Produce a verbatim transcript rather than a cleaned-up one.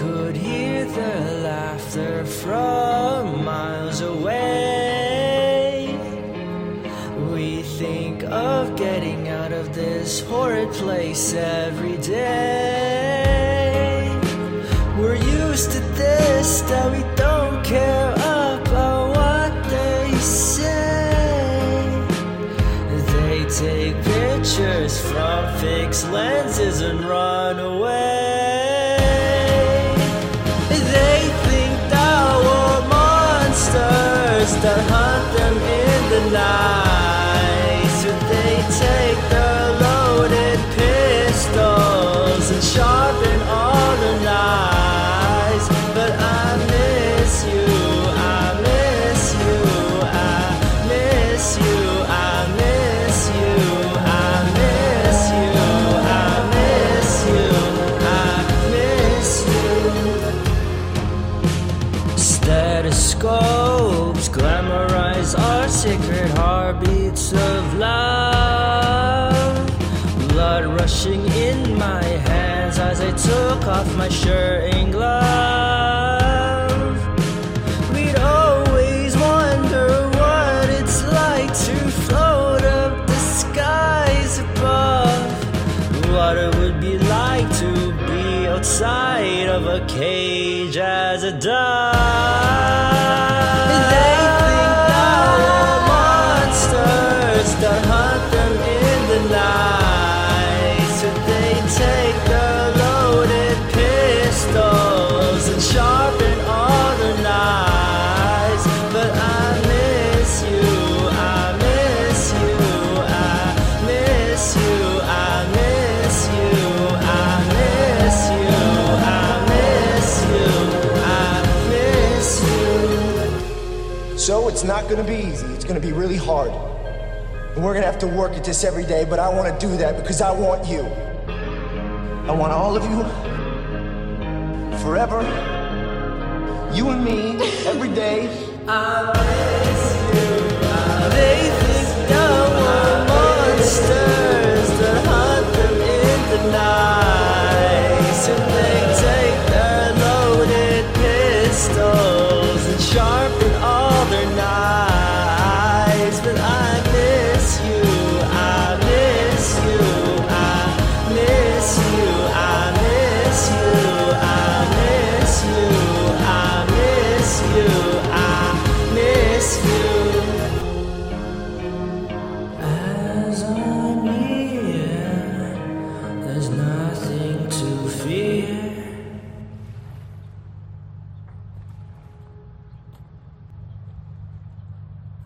could hear their laughter from miles away. We think of getting out of this horrid place every day. We're used to this, that we don't care about what they say. They take pictures from fixed lenses and run away. They think that we're monsters that hunt them in the night. So they take their loaded pistols and sharpen all the knives. But I miss you, I miss you, I miss you, I miss you, I miss you, I miss you, I miss you. Stethoscopes glamorize our secret heartbeats of love. Blood rushing in my hands as I took off my shirt and glove. We'd always wonder what it's like to float up the skies above. What it would be like to be outside of a cage as a dove. They think that we're monsters that hunt them in the night. So they take their loaded pistols and sharpen all the knives. But I miss you, I miss you, I miss you, I miss you, I miss you, I miss you, I miss you. So it's not gonna be easy, it's gonna be really hard. And we're gonna have to work at this every day, but I wanna do that because I want you. I want all of you, forever. You and me, every day. I miss you. They think that we're monsters that hunt them in the night. So they take their loaded pistols and sharpen all their knives. But I miss you, I miss you, I miss you, I miss you, I miss you, I miss you, I miss you. As I'm here, there's nothing to fear.